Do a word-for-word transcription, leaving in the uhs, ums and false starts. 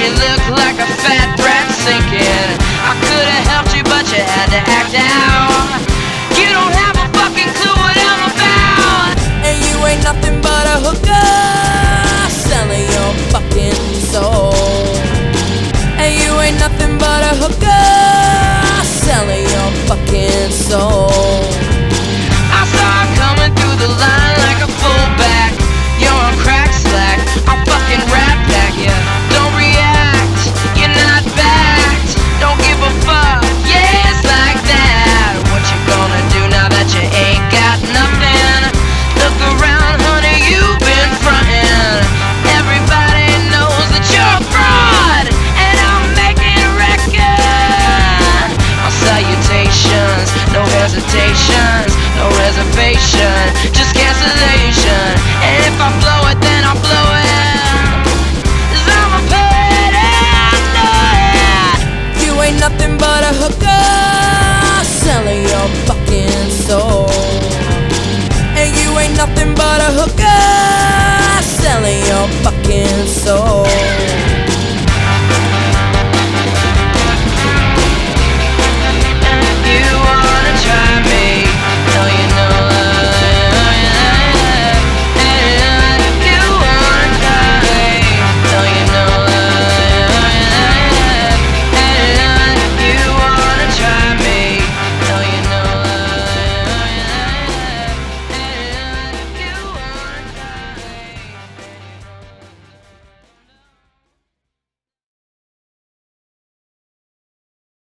you look like a fat brat sinking. I could've helped you, but you had to act out. You don't have a fucking clue what I'm about. And you ain't nothing but a hooker, selling your fucking soul. And you ain't nothing but a hooker, selling your fucking soul. I saw her coming through the line like a fullback. You're on crack slack, I'll fucking rap back ya. Don't react, you're not backed. Don't give a fuck, yeah, it's like that. What you gonna do now that you ain't got nothing? Look around, honey, you've been frontin'. Everybody knows that you're a fraud, and I'm making a record. My salutations, no hesitations, no reservation, just cancellation. And if I blow it, then I'll blow it, 'cause I'm a poet and I know it. You ain't nothing but a hooker, selling your fucking soul. And you ain't nothing but a hooker, selling your fucking soul.